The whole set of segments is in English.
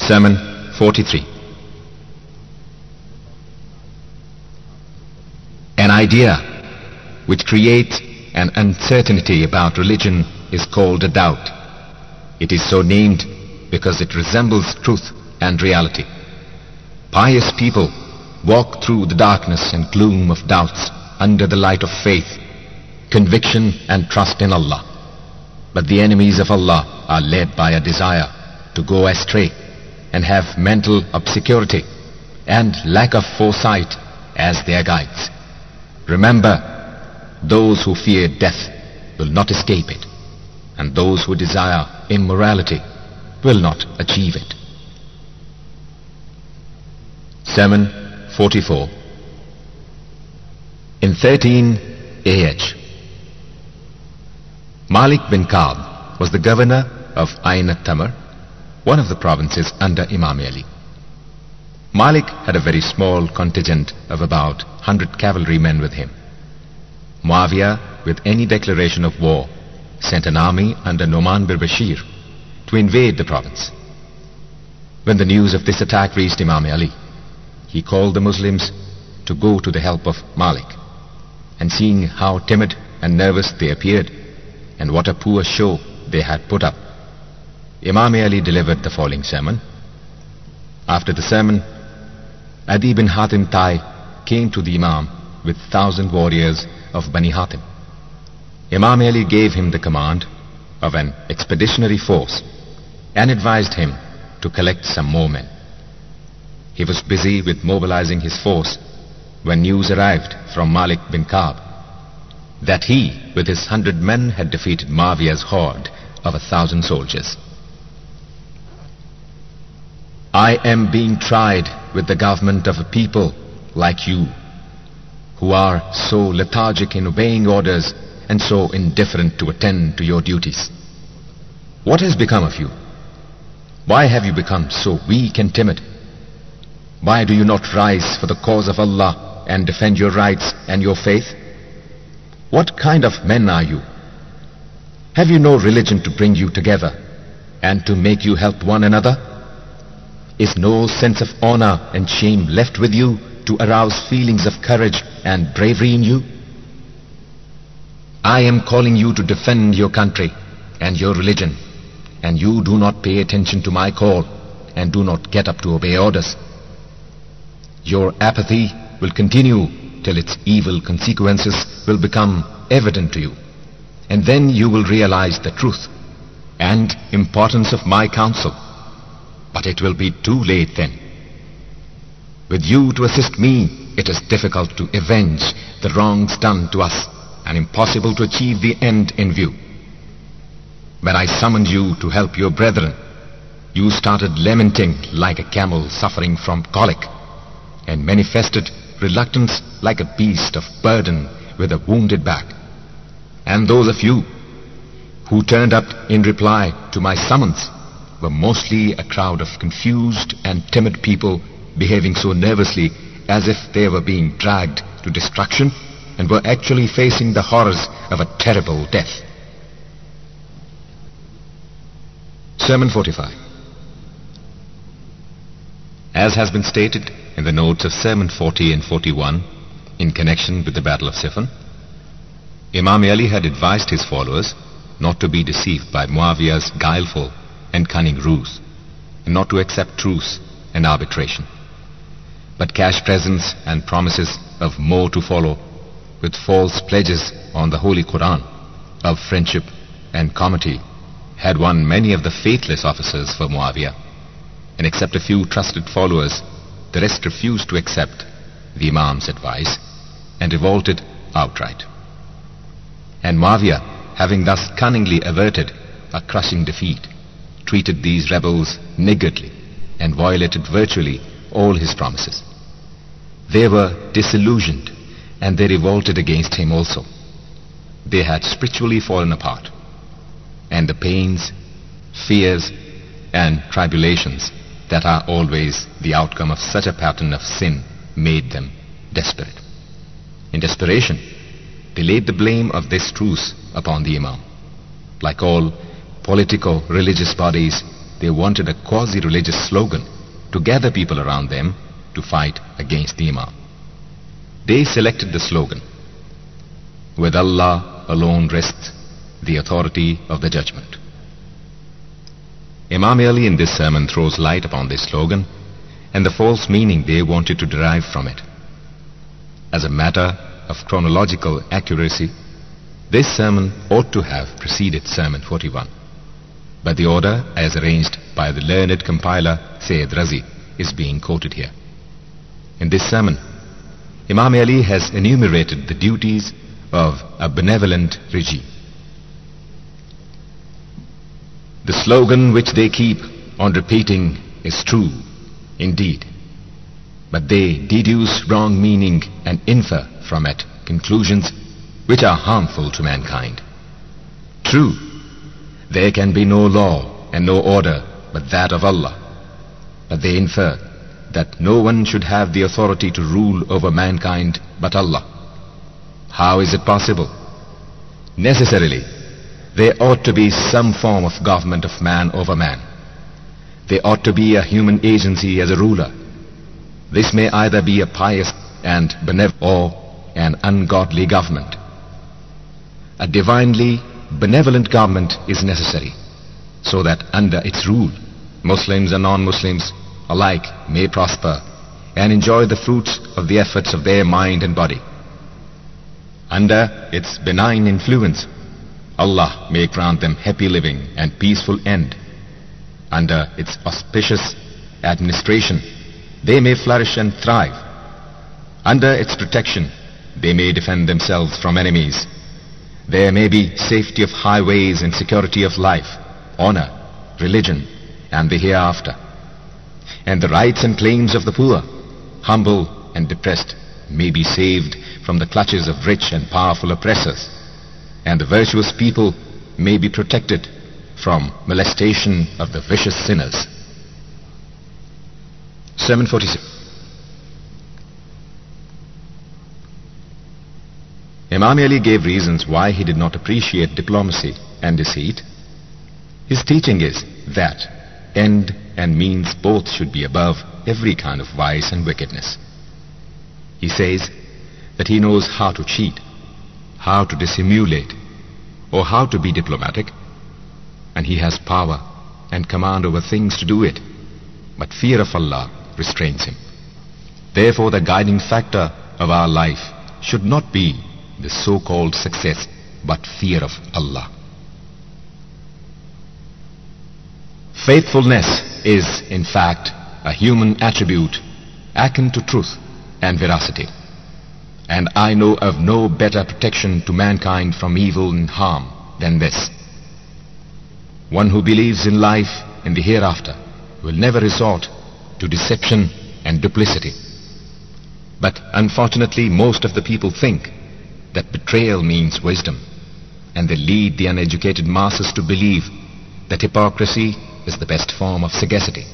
Sermon 43. An idea which creates an uncertainty about religion is called a doubt. It is so named because it resembles truth and reality. Pious people walk through the darkness and gloom of doubts under the light of faith, conviction and trust in Allah. But the enemies of Allah are led by a desire to go astray and have mental obscurity and lack of foresight as their guides. Remember, those who fear death will not escape it, and those who desire immorality will not achieve it. Sermon 44. In 13 AH, Malik bin Ka'b was the governor of Ain al-Tamr, one of the provinces under Imam Ali. Malik had a very small contingent of about 100 cavalrymen with him. Muawiyah, with any declaration of war, sent an army under Nu'man bin Bashir to invade the province. When the news of this attack reached Imam Ali, he called the Muslims to go to the help of Malik, and seeing how timid and nervous they appeared, and what a poor show they had put up, Imam Ali delivered the following sermon. After the sermon, Adi bin Hatim Tai came to the Imam with 1,000 warriors of Bani Hatim. Imam Ali gave him the command of an expeditionary force and advised him to collect some more men. He was busy with mobilizing his force when news arrived from Malik bin Ka'b that he, with his 100 men, had defeated Muawiyah's horde of 1,000 soldiers. I am being tried with the government of a people like you, who are so lethargic in obeying orders and so indifferent to attend to your duties. What has become of you? Why have you become so weak and timid? Why do you not rise for the cause of Allah and defend your rights and your faith? What kind of men are you? Have you no religion to bring you together and to make you help one another? Is no sense of honor and shame left with you to arouse feelings of courage and bravery in you? I am calling you to defend your country and your religion, and you do not pay attention to my call and do not get up to obey orders. Your apathy will continue till its evil consequences will become evident to you, and then you will realize the truth and importance of my counsel. But it will be too late then. With you to assist me, it is difficult to avenge the wrongs done to us and impossible to achieve the end in view. When I summoned you to help your brethren, you started lamenting like a camel suffering from colic, and manifested reluctance like a beast of burden with a wounded back. And those of you who turned up in reply to my summons were mostly a crowd of confused and timid people behaving so nervously as if they were being dragged to destruction and were actually facing the horrors of a terrible death. Sermon 45. As has been stated in the notes of Sermon 40 and 41 in connection with the Battle of Siffin, Imam Ali had advised his followers not to be deceived by Muawiyah's guileful and cunning ruse, and not to accept truce and arbitration, but cash presents and promises of more to follow, with false pledges on the Holy Quran of friendship and comity, had won many of the faithless officers for Muawiyah, and except a few trusted followers, the rest refused to accept the Imam's advice and revolted outright. And Muawiyah, having thus cunningly averted a crushing defeat, treated these rebels niggardly and violated virtually all his promises. They were disillusioned and they revolted against him also. They had spiritually fallen apart, and the pains, fears and tribulations that are always the outcome of such a pattern of sin made them desperate. In desperation, they laid the blame of this truce upon the Imam. Like all politico-religious bodies, they wanted a quasi-religious slogan to gather people around them to fight against the Imam. They selected the slogan, "With Allah alone rests the authority of the judgment." Imam Ali in this sermon throws light upon this slogan and the false meaning they wanted to derive from it. As a matter of chronological accuracy, this sermon ought to have preceded Sermon 41. But the order as arranged by the learned compiler Sayyid Razi is being quoted here. In this sermon, Imam Ali has enumerated the duties of a benevolent regime. The slogan which they keep on repeating is true, indeed, but they deduce wrong meaning and infer from it conclusions which are harmful to mankind. True, there can be no law and no order but that of Allah, but they infer that no one should have the authority to rule over mankind but Allah. How is it possible? Necessarily, there ought to be some form of government of man over man. There ought to be a human agency as a ruler. This may either be a pious and benevolent or an ungodly government. A divinely benevolent government is necessary, so that under its rule, Muslims and non-Muslims alike may prosper and enjoy the fruits of the efforts of their mind and body. Under its benign influence, Allah may grant them happy living and peaceful end. Under its auspicious administration, they may flourish and thrive. Under its protection, they may defend themselves from enemies. There may be safety of highways and security of life, honor, religion, and the hereafter. And the rights and claims of the poor, humble and depressed, may be saved from the clutches of rich and powerful oppressors. And the virtuous people may be protected from molestation of the vicious sinners. Sermon 46. Imam Ali gave reasons why he did not appreciate diplomacy and deceit. His teaching is that end and means both should be above every kind of vice and wickedness. He says that he knows how to cheat, how to dissimulate, or how to be diplomatic, and he has power and command over things to do it, but fear of Allah restrains him. Therefore, the guiding factor of our life should not be the so-called success, but fear of Allah. Faithfulness is, in fact, a human attribute akin to truth and veracity. And I know of no better protection to mankind from evil and harm than this. One who believes in life and the hereafter will never resort to deception and duplicity. But unfortunately, most of the people think that betrayal means wisdom, and they lead the uneducated masses to believe that hypocrisy is the best form of sagacity.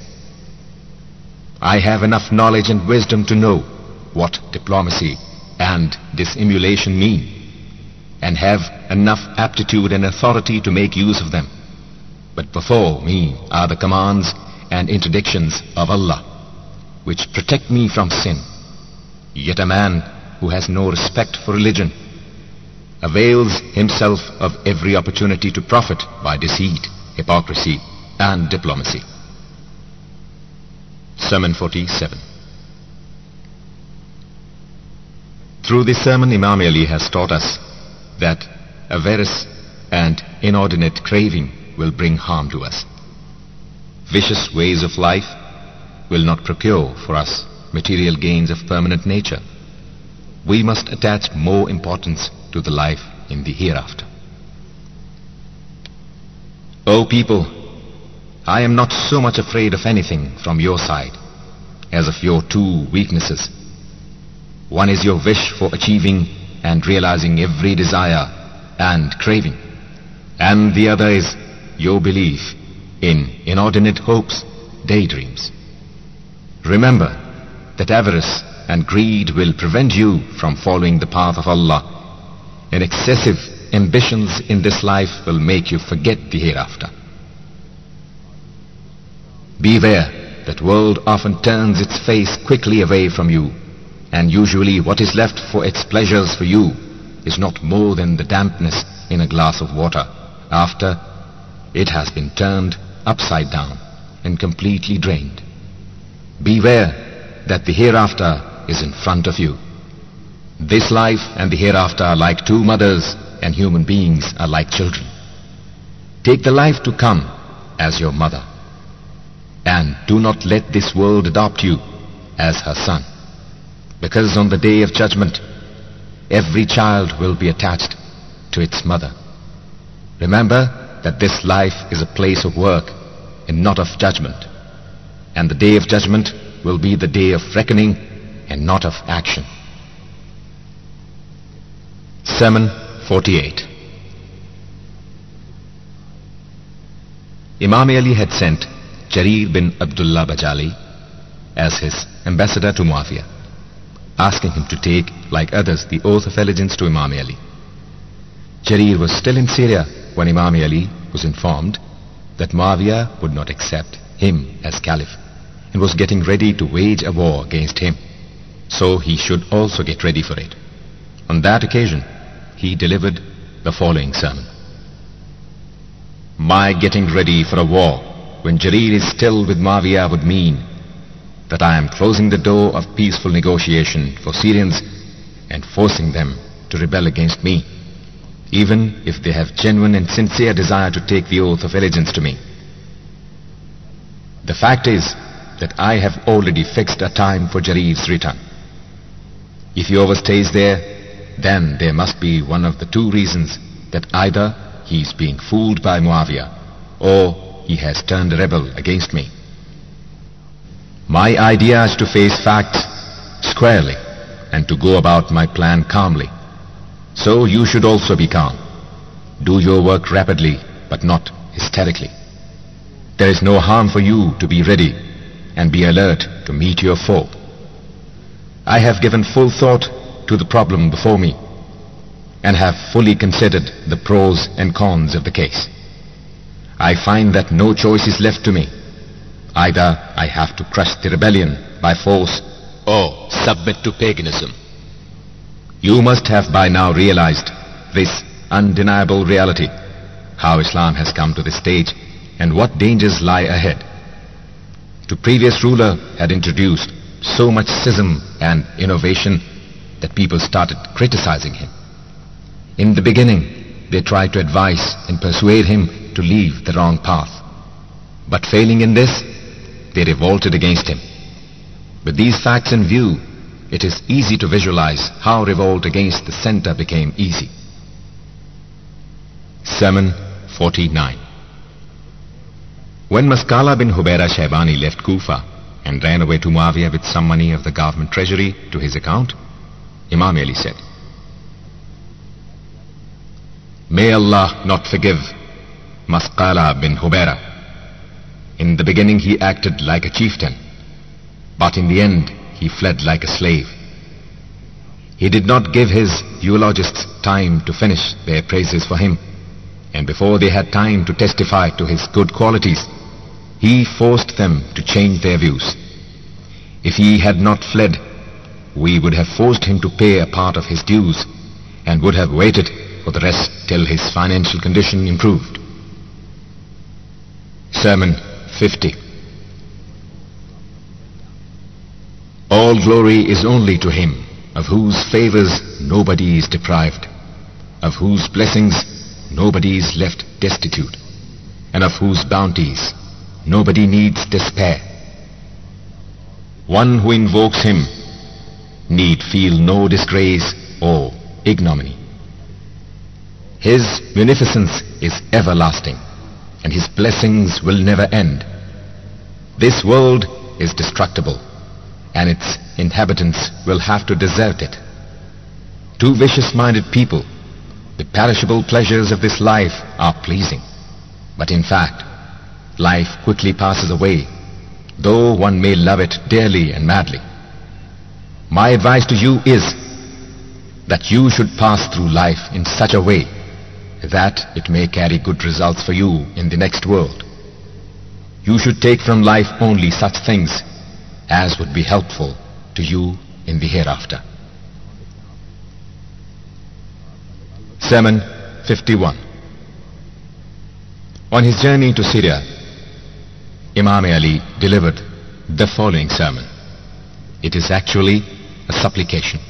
I have enough knowledge and wisdom to know what diplomacy and dissimulation mean, and have enough aptitude and authority to make use of them. But before me are the commands and interdictions of Allah, which protect me from sin. Yet a man who has no respect for religion avails himself of every opportunity to profit by deceit, hypocrisy, and diplomacy. Sermon 47. Through this sermon, Imam Ali has taught us that avarice and inordinate craving will bring harm to us. Vicious ways of life will not procure for us material gains of permanent nature. We must attach more importance to the life in the hereafter. O people, I am not so much afraid of anything from your side as of your two weaknesses. One is your wish for achieving and realizing every desire and craving, and the other is your belief in inordinate hopes, daydreams. Remember that avarice and greed will prevent you from following the path of Allah, and excessive ambitions in this life will make you forget the hereafter. Beware that world often turns its face quickly away from you, and usually what is left for its pleasures for you is not more than the dampness in a glass of water after it has been turned upside down and completely drained. Beware that the hereafter is in front of you. This life and the hereafter are like two mothers, and human beings are like children. Take the life to come as your mother, and do not let this world adopt you as her son, because on the day of judgment, every child will be attached to its mother. Remember that this life is a place of work and not of judgment, and the day of judgment will be the day of reckoning and not of action. Sermon 48. Imam Ali had sent Jarir bin Abdullah Bajali as his ambassador to Muawiyah, asking him to take, like others, the oath of allegiance to Imam Ali. Jarir was still in Syria when Imam Ali was informed that Muawiyah would not accept him as caliph and was getting ready to wage a war against him, so he should also get ready for it. On that occasion, he delivered the following sermon. My getting ready for a war when Jarir is still with Muawiyah would mean that I am closing the door of peaceful negotiation for Syrians and forcing them to rebel against me, even if they have genuine and sincere desire to take the oath of allegiance to me. The fact is that I have already fixed a time for Jarir's return. If he overstays there, then there must be one of the two reasons, that either he is being fooled by Muawiyah or he has turned a rebel against me. My idea is to face facts squarely and to go about my plan calmly. So you should also be calm. Do your work rapidly but not hysterically. There is no harm for you to be ready and be alert to meet your foe. I have given full thought to the problem before me and have fully considered the pros and cons of the case. I find that no choice is left to me. Either I have to crush the rebellion by force or submit to paganism. You must have by now realized this undeniable reality, how Islam has come to this stage and what dangers lie ahead. The previous ruler had introduced so much schism and innovation that people started criticizing him. In the beginning, they tried to advise and persuade him to leave the wrong path. But failing in this, they revolted against him. With these facts in view, it is easy to visualize how revolt against the center became easy. Sermon 49. When Maskala bin Hubaira Shaybani left Kufa and ran away to Muawiyah with some money of the government treasury to his account, Imam Ali said, May Allah not forgive Maskala bin Hubaira. In the beginning he acted like a chieftain, but in the end he fled like a slave. He did not give his eulogists time to finish their praises for him, and before they had time to testify to his good qualities, he forced them to change their views. If he had not fled, we would have forced him to pay a part of his dues and would have waited for the rest till his financial condition improved. Sermon 50. All glory is only to him, of whose favors nobody is deprived, of whose blessings nobody is left destitute, and of whose bounties nobody needs despair. One who invokes him need feel no disgrace or ignominy. His munificence is everlasting, and his blessings will never end. This world is destructible, and its inhabitants will have to desert it. To vicious-minded people, the perishable pleasures of this life are pleasing, but in fact, life quickly passes away, though one may love it dearly and madly. My advice to you is that you should pass through life in such a way that it may carry good results for you in the next world. you should take from life only such things as would be helpful to you in the hereafter. Sermon 51. On his journey to Syria, Imam Ali delivered the following sermon. It is actually a supplication.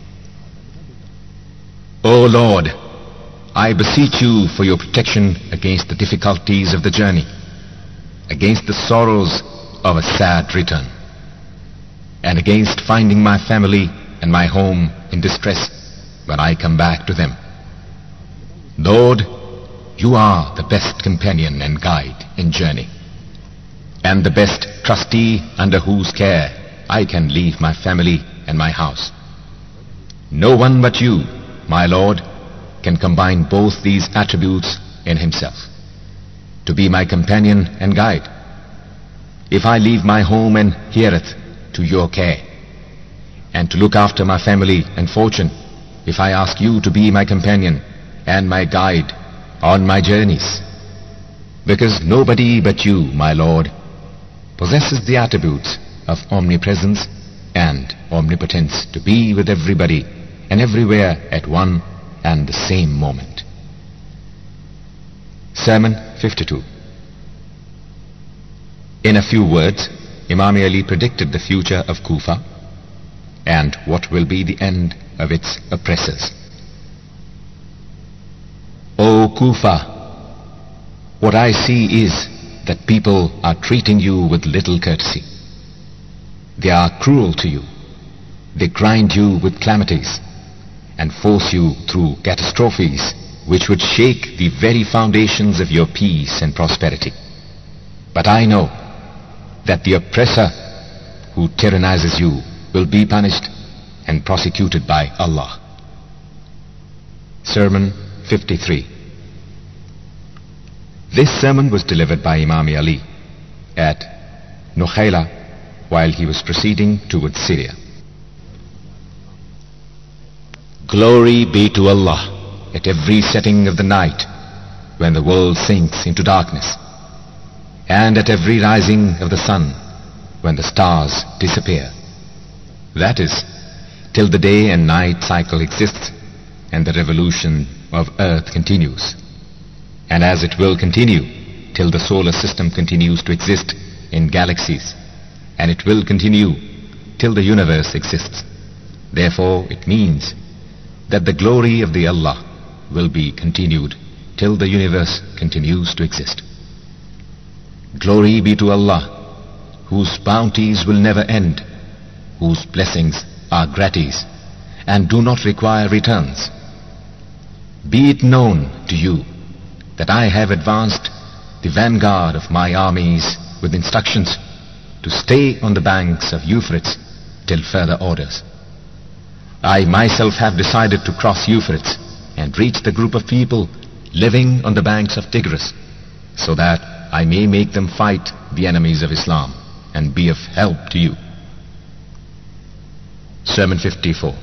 O Lord, I beseech you for your protection against the difficulties of the journey, against the sorrows of a sad return, and against finding my family and my home in distress when I come back to them. Lord, you are the best companion and guide in journey, and the best trustee under whose care I can leave my family and my house. No one but you, my Lord, can combine both these attributes in himself, to be my companion and guide. If I leave my home and heareth to your care, and to look after my family and fortune, if I ask you to be my companion and my guide on my journeys, because nobody but you, my Lord, possesses the attributes of omnipresence and omnipotence to be with everybody and everywhere at one and the same moment. Sermon 52. In a few words, Imam Ali predicted the future of Kufa and what will be the end of its oppressors. O Kufa, what I see is that people are treating you with little courtesy. They are cruel to you. They grind you with calamities and force you through catastrophes which would shake the very foundations of your peace and prosperity. But I know that the oppressor who tyrannizes you will be punished and prosecuted by Allah. Sermon 53. This sermon was delivered by Imam Ali at Nukhayla while he was proceeding towards Syria. Glory be to Allah at every setting of the night when the world sinks into darkness, and at every rising of the sun when the stars disappear. That is, till the day and night cycle exists and the revolution of earth continues, and as it will continue till the solar system continues to exist in galaxies, and it will continue till the universe exists. Therefore it means that the glory of the Allah will be continued till the universe continues to exist. Glory be to Allah, whose bounties will never end, whose blessings are gratis and do not require returns. Be it known to you that I have advanced the vanguard of my armies with instructions to stay on the banks of Euphrates till further orders. I myself have decided to cross Euphrates and reach the group of people living on the banks of Tigris, so that I may make them fight the enemies of Islam and be of help to you. Sermon 54.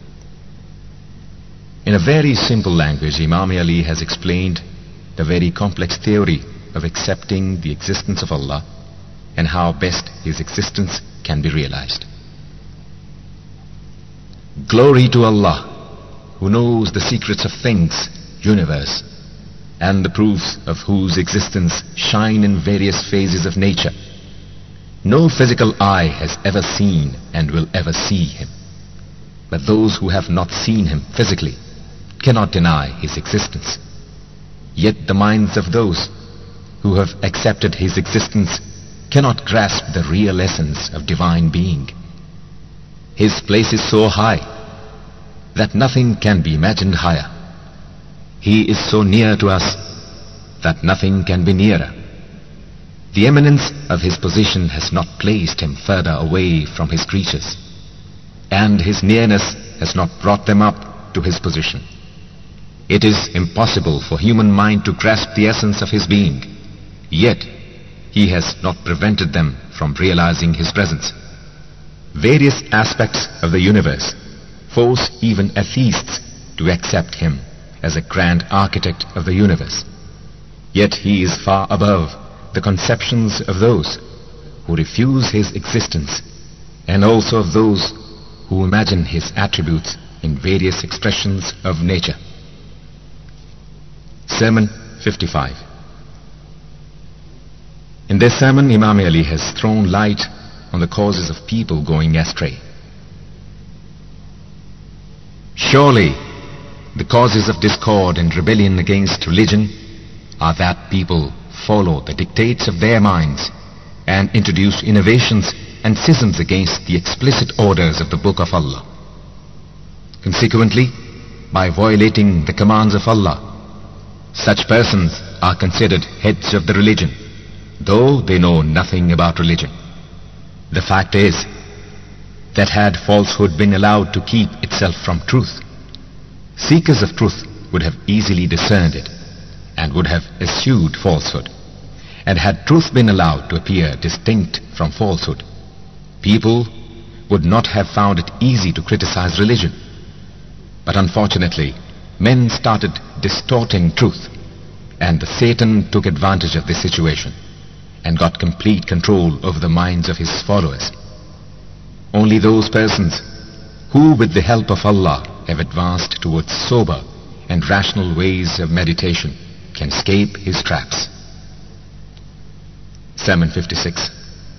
In a very simple language, Imam Ali has explained the very complex theory of accepting the existence of Allah and how best His existence can be realized. Glory to Allah, who knows the secrets of things, universe, and the proofs of whose existence shine in various phases of nature. No physical eye has ever seen and will ever see Him. But those who have not seen Him physically cannot deny His existence. Yet the minds of those who have accepted His existence cannot grasp the real essence of divine being. His place is so high that nothing can be imagined higher. He is so near to us that nothing can be nearer. The eminence of His position has not placed Him further away from His creatures, and His nearness has not brought them up to His position. It is impossible for human mind to grasp the essence of His being, yet He has not prevented them from realizing His presence. Various aspects of the universe force even atheists to accept Him as a grand architect of the universe. Yet He is far above the conceptions of those who refuse his existence, and also of those who imagine his attributes in various expressions of nature. Sermon 55. In this sermon, Imam Ali has thrown light on the causes of people going astray. Surely, the causes of discord and rebellion against religion are that people follow the dictates of their minds and introduce innovations and schisms against the explicit orders of the Book of Allah. Consequently, by violating the commands of Allah, such persons are considered heads of the religion, though they know nothing about religion. The fact is that had falsehood been allowed to keep itself from truth, seekers of truth would have easily discerned it and would have eschewed falsehood. And had truth been allowed to appear distinct from falsehood, people would not have found it easy to criticize religion. But unfortunately, men started distorting truth, and Satan took advantage of this situation and got complete control over the minds of his followers. Only those persons who, with the help of Allah, have advanced towards sober and rational ways of meditation can escape his traps. Sermon 56.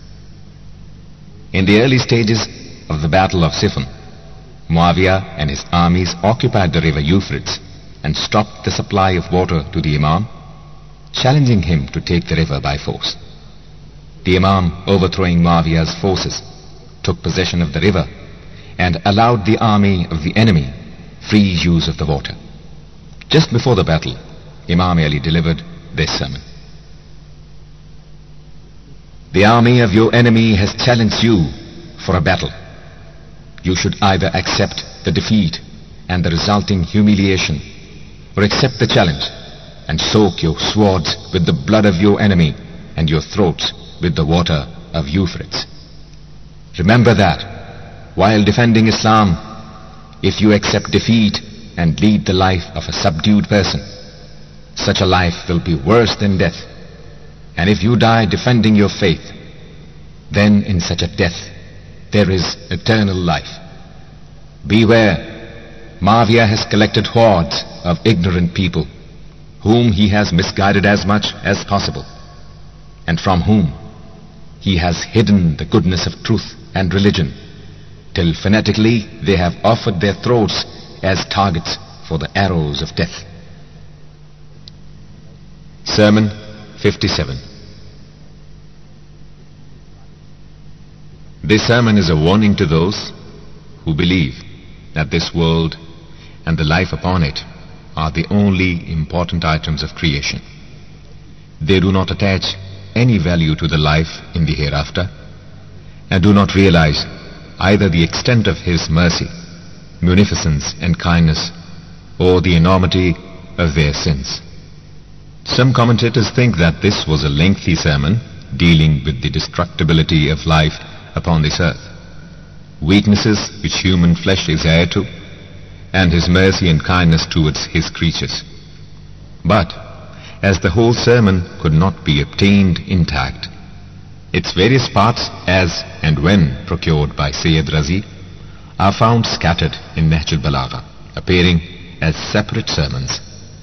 In the early stages of the Battle of Siffin, Muawiyah and his armies occupied the river Euphrates and stopped the supply of water to the Imam, challenging him to take the river by force. The Imam, overthrowing Muawiyah's forces, took possession of the river and allowed the army of the enemy free use of the water. Just before the battle, Imam Ali delivered this sermon. The army of your enemy has challenged you for a battle. You should either accept the defeat and the resulting humiliation, or accept the challenge and soak your swords with the blood of your enemy and your throats with the water of Euphrates. Remember that, while defending Islam, if you accept defeat and lead the life of a subdued person, such a life will be worse than death. And if you die defending your faith, then in such a death there is eternal life. Beware, Muawiyah has collected hordes of ignorant people, whom he has misguided as much as possible, and from whom he has hidden the goodness of truth and religion, till fanatically they have offered their throats as targets for the arrows of death. Sermon 57. This sermon is a warning to those who believe that this world and the life upon it are the only important items of creation. They do not attach any value to the life in the hereafter, and do not realize either the extent of His mercy, munificence and kindness, or the enormity of their sins. Some commentators think that this was a lengthy sermon dealing with the destructibility of life upon this earth, weaknesses which human flesh is heir to, and His mercy and kindness towards His creatures. But as the whole sermon could not be obtained intact, its various parts, as and when procured by Sayyid Razi, are found scattered in Nahj al-Balagha, appearing as separate sermons.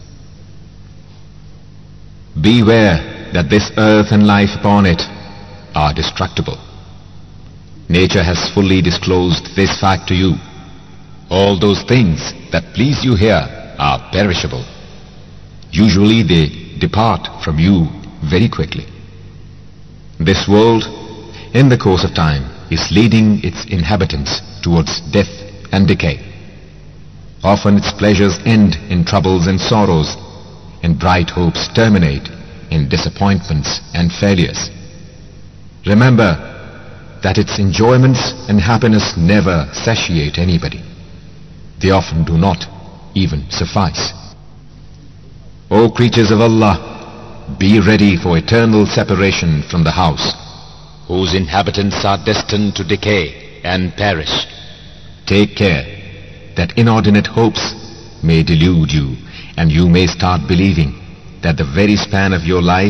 Beware that this earth and life upon it are destructible. Nature has fully disclosed this fact to you. All those things that please you here are perishable. Usually they depart from you very quickly. This world, in the course of time, is leading its inhabitants towards death and decay. Often its pleasures end in troubles and sorrows, and bright hopes terminate in disappointments and failures. Remember that its enjoyments and happiness never satiate anybody. They often do not even suffice. O creatures of Allah, be ready for eternal separation from the house, whose inhabitants are destined to decay and perish. Take care that inordinate hopes may delude you, and you may start believing that the very span of your life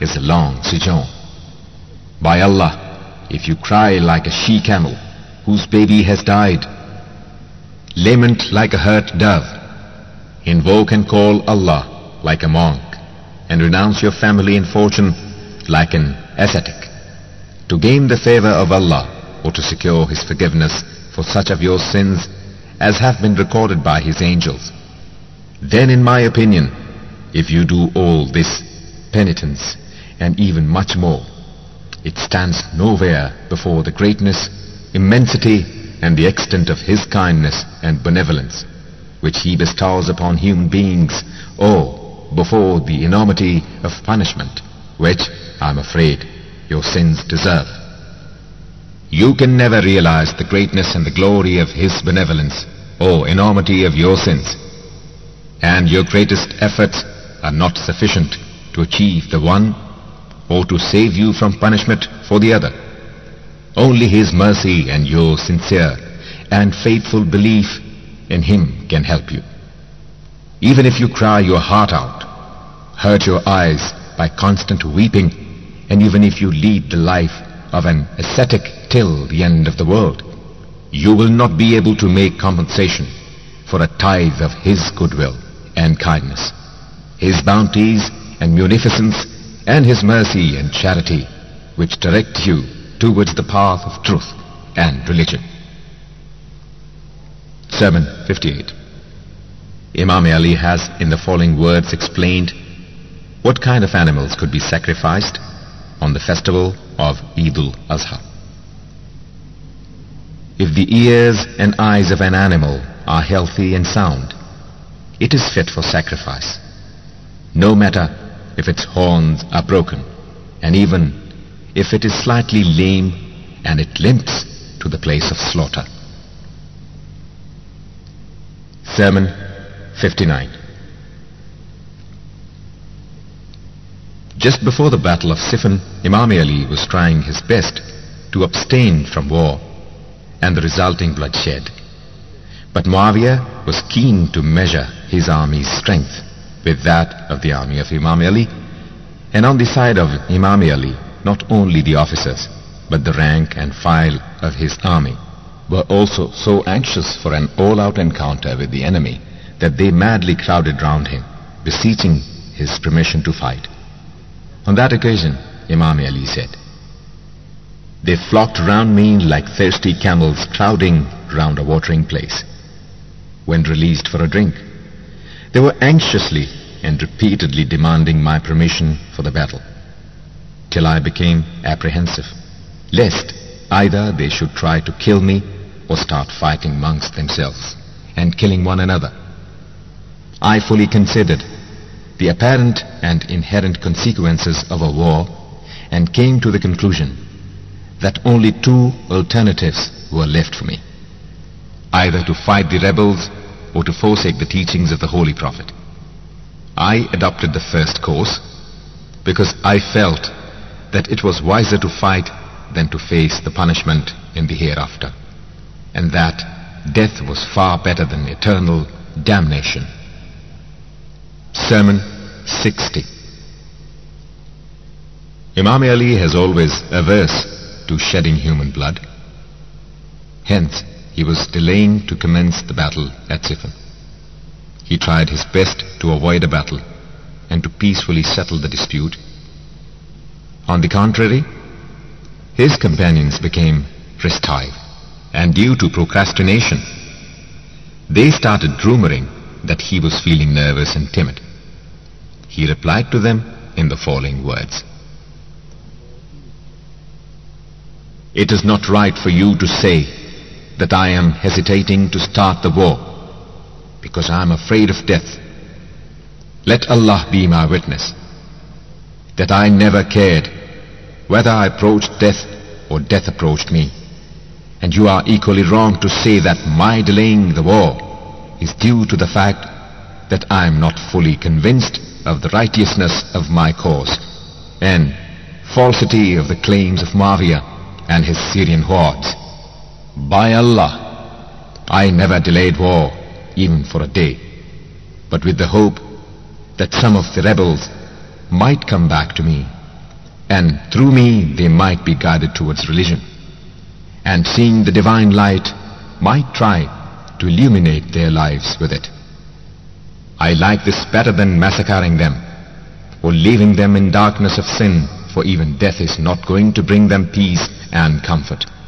is a long sojourn. By Allah, if you cry like a she-camel whose baby has died, lament like a hurt dove, invoke and call Allah like a monk, and renounce your family and fortune like an ascetic, to gain the favor of Allah or to secure His forgiveness for such of your sins as have been recorded by His angels, then in my opinion, if you do all this penitence and even much more, it stands nowhere before the greatness, immensity, and the extent of His kindness and benevolence, which He bestows upon human beings, or before the enormity of punishment, which, I am afraid, your sins deserve. You can never realize the greatness and the glory of His benevolence, or enormity of your sins, and your greatest efforts are not sufficient to achieve the one, or to save you from punishment for the other. Only His mercy and your sincere and faithful belief in Him can help you. Even if you cry your heart out, hurt your eyes by constant weeping, and even if you lead the life of an ascetic till the end of the world, you will not be able to make compensation for a tithe of His goodwill and kindness, His bounties and munificence, and His mercy and charity, which direct you towards the path of truth and religion. Sermon 58. Imam Ali has in the following words explained what kind of animals could be sacrificed on the festival of Eid al-Adha. If the ears and eyes of an animal are healthy and sound, it is fit for sacrifice, no matter if its horns are broken, and even if it is slightly lame and it limps to the place of slaughter. Sermon 59. Just before the Battle of Siffin, Imam Ali was trying his best to abstain from war and the resulting bloodshed. But Muawiyah was keen to measure his army's strength with that of the army of Imam Ali, and on the side of Imam Ali, not only the officers, but the rank and file of his army were also so anxious for an all-out encounter with the enemy that they madly crowded round him, beseeching his permission to fight. On that occasion, Imam Ali said, "They flocked round me like thirsty camels crowding round a watering place. When released for a drink, they were anxiously and repeatedly demanding my permission for the battle, till I became apprehensive, lest either they should try to kill me or start fighting amongst themselves and killing one another. I fully considered the apparent and inherent consequences of a war and came to the conclusion that only two alternatives were left for me, either to fight the rebels or to forsake the teachings of the Holy Prophet. I adopted the first course because I felt that it was wiser to fight than to face the punishment in the hereafter, and that death was far better than eternal damnation." Sermon 60. Imam Ali has always averse to shedding human blood. Hence, he was delaying to commence the battle at Siffin. He tried his best to avoid a battle and to peacefully settle the dispute. On the contrary, his companions became restive, and due to procrastination, they started rumoring that he was feeling nervous and timid. He replied to them in the following words: "It is not right for you to say that I am hesitating to start the war because I am afraid of death. Let Allah be my witness that I never cared whether I approached death or death approached me, and you are equally wrong to say that my delaying the war is due to the fact that I am not fully convinced of the righteousness of my cause and falsity of the claims of Muawiyah and his Syrian hordes. By Allah, I never delayed war even for a day, but with the hope that some of the rebels might come back to me and through me they might be guided towards religion, and seeing the divine light might try to illuminate their lives with it. I like this better than massacring them or leaving them in darkness of sin, for even death is not going to bring them peace and comfort.